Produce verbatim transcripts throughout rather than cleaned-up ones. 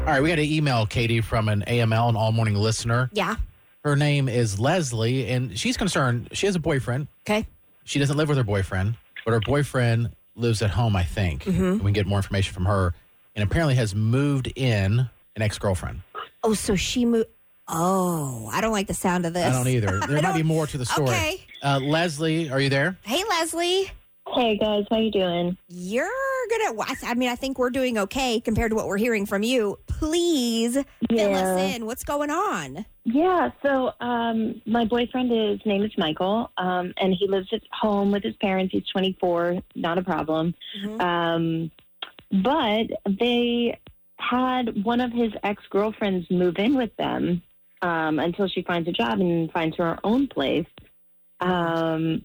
right, we got an email, Katie, from an A M L, an all-morning listener. Yeah. Her name is Leslie, and she's concerned. She has a boyfriend. Okay. She doesn't live with her boyfriend, but her boyfriend lives at home, I think. Mm-hmm. We can get more information from her, and apparently has moved in an ex-girlfriend. Oh, so she moved. Oh, I don't like the sound of this. I don't either. There might be more to the story. Okay. Uh, Leslie, are you there? Hey, Leslie. Hey, guys. How you doing? You're going to, I mean, I think we're doing okay compared to what we're hearing from you. Please fill Yeah. us in. What's going on? Yeah, so um, my boyfriend, his name is Michael, um, and he lives at home with his parents. He's twenty-four, not a problem. Mm-hmm. Um, but they had one of his ex-girlfriends move in with them um, until she finds a job and finds her own place. Um,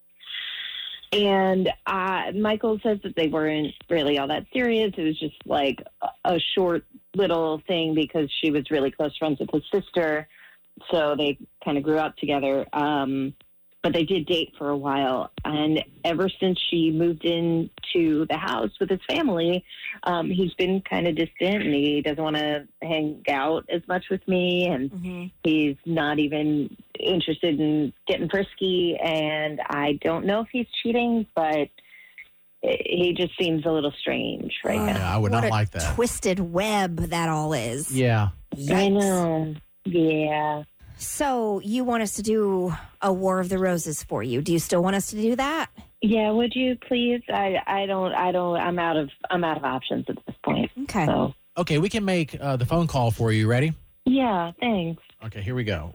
and uh, Michael says that they weren't really all that serious. It was just like a, a short little thing because she was really close friends with his sister. So they kind of grew up together. Um, but they did date for a while. And ever since she moved into the house with his family, um, he's been kind of distant and he doesn't want to hang out as much with me. And Mm-hmm. he's not even interested in getting frisky. And I don't know if he's cheating, but he just seems a little strange right Oh, now. Yeah, I would what not a like that. Twisted web that all is. Yeah. I Yikes. know. Yeah. So you want us to do a War of the Roses for you? Do you still want us to do that? Yeah, would you please? I I don't I don't I'm out of I'm out of options at this point. Okay. So Okay, we can make uh, the phone call for you. Ready? yeah, thanks. Okay, here we go.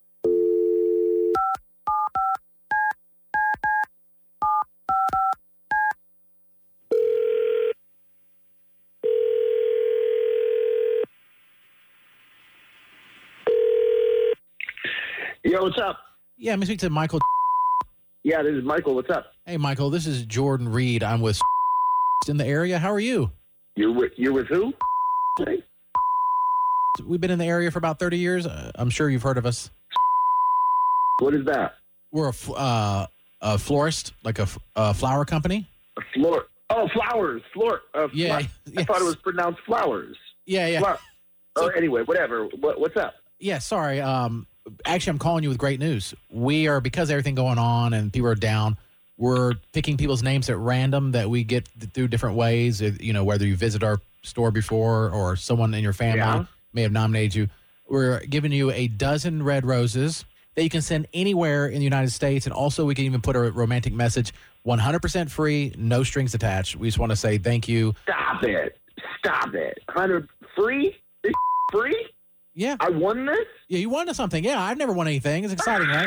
Yo, what's up? Yeah, let me speak to Michael. Yeah, this is Michael. What's up? Hey, Michael, this is Jordan Reed. I'm with in the area. How are you? You're with you're with who? We've been in the area for about thirty years. Uh, I'm sure you've heard of us. What is that? We're a, f- uh, a florist, like a, f- a flower company. A floor? Oh, flowers. Floor. Uh, Yeah, fla- I yes. thought it was pronounced flowers. Yeah, yeah. Fla- oh, anyway, whatever. What, what's up? Yeah, sorry. Um, actually, I'm calling you with great news. We are, because of everything going on and people are down, we're picking people's names at random that we get th- through different ways. Uh, You know, whether you visit our store before or someone in your family Yeah. may have nominated you. We're giving you a dozen red roses that you can send anywhere in the United States. And also, we can even put a romantic message, one hundred percent free, no strings attached. We just want to say thank you. Stop it. Stop it. Hundred free? This free? Yeah. I won this? Yeah, you won something. Yeah, I've never won anything. It's exciting, right?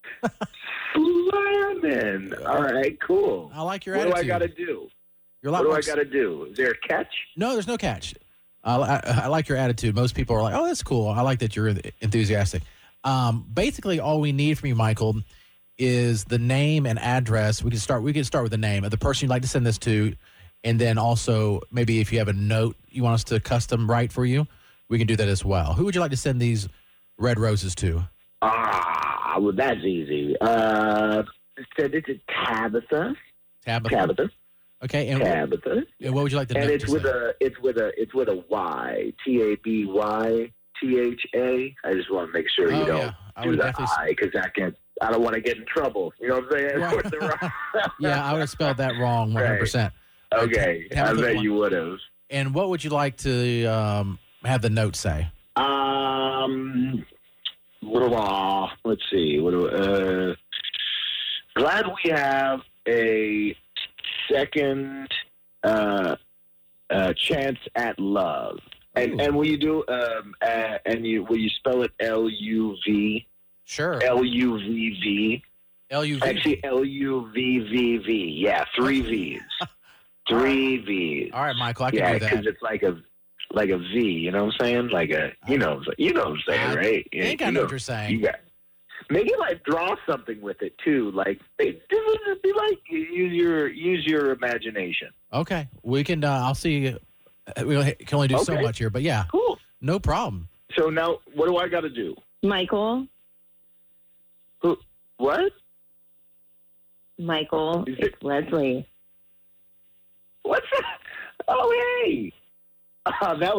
Slamming. All right, cool. I like your What attitude. do I got to do? You're a What lot do more I ex- got to do? Is there a catch? No, there's no catch. I, I, I like your attitude. Most people are like, "Oh, that's cool." I like that you're enthusiastic. Um, basically, all we need from you, Michael, is the name and address. We can start. We can start with the name of the person you'd like to send this to, and then also maybe if you have a note you want us to custom write for you, we can do that as well. Who would you like to send these red roses to? Ah, well, that's easy. Uh, send it to Tabitha. Tabitha. Tabitha. Okay, and, Tabitha. and what would you like the And note it's to with say? a it's with a it's with a Y. T A B Y T H A. I just want to make sure you Oh, don't yeah. I do would the definitely s- I because that can I don't want to get in trouble. You know what I'm saying? Right. With the wrong- Yeah, I would have spelled that wrong one hundred percent. Okay, I Tabitha bet one. you would have. And what would you like to um, have the note say? Um, blah, let's see. What do, uh, glad we have a second uh, uh, chance at love. And Ooh. and will you do um uh, and you will you spell it L U V Sure. L U V V L U V. actually L U V V V yeah three V's three V's All right, Michael, I can yeah do because that. it's like a like a V, you know what I'm saying, like a you know you know what I'm saying, I right? I think I know what you're saying. You got maybe like draw something with it too, like they, be like use your use your imagination. Okay, we can. Uh, I'll see. We can only do so Okay. much here, but yeah, Cool. no problem. So now, what do I got to do? Michael, Who? What? Michael, Is it's Leslie. What's that? Oh, hey. Uh, that was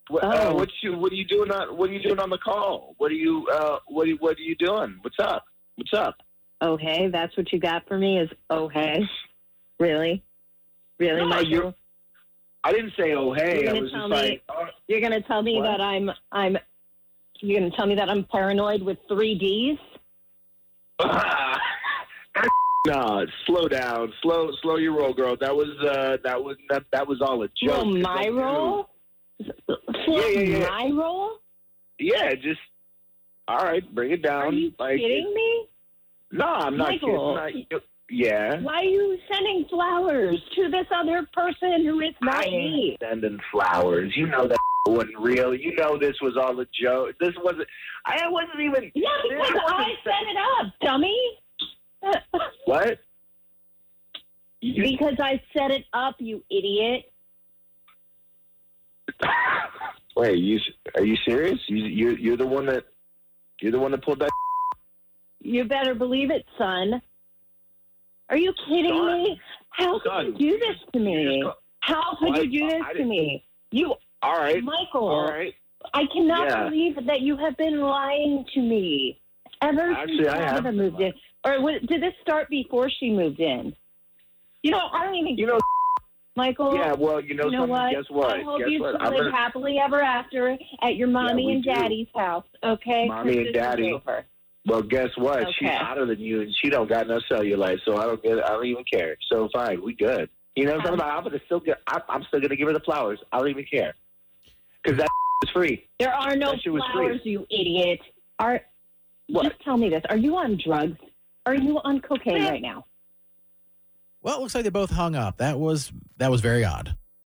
What, uh, Oh. what you what are you doing on what are you doing on the call? What are you uh what are, what are you doing? What's up? What's up? Oh, hey, that's what you got for me is, oh, hey. Really? Really, No, Michael? you're- I didn't say oh hey. You're I gonna was tell just me- like oh, You're going to tell me What? that I'm, I'm, you're going to tell me that I'm paranoid with three Ds? no, slow down, slow slow your roll, girl. That was uh that was that, that was all a joke. Slow It's my like, dude, roll? Slow Yeah, yeah, yeah. my roll? Yeah, just all right, bring it down. Are you like, kidding me? No, I'm not Michael. kidding. Not, yeah. Why are you sending flowers to this other person who is not I me? ain't sending flowers. You know that wasn't real. You know this was all a joke. This wasn't. I wasn't even. Yeah, because this I wasn't- set it up, dummy. What? You, Because I set it up, you idiot. wait, you are you serious? You you're, you're the one that you're the one that pulled that. You better believe it, son. Are you kidding Son. me? How could Son, you do this to you me? just go- How could Well, you do I- this I to didn't- me? You, All right. Michael, All right. I cannot Yeah. believe that you have been lying to me ever Actually, since I have Jonathan been moved in. Or was, did this start before she moved in? You know, I don't even. You know. Michael. Yeah. Well, you know, You know something. what? Guess what? I hope Guess you what? two I'm live gonna- happily ever after at your mommy we and do. daddy's house. Okay. Mommy and Christmas is daddy. over. Well, guess what? She's Okay. hotter than you, and she don't got no cellulite, so I don't get. I don't even care. So fine, we good. You know what I'm talking about? I'm gonna still get. I'm, I'm still gonna give her the flowers. I don't even care because that is free. There are no That shit was flowers, you idiot. Are What? Just tell me this. Are you on drugs? Are you on cocaine right now? Well, it looks like they both hung up. That was that was very odd.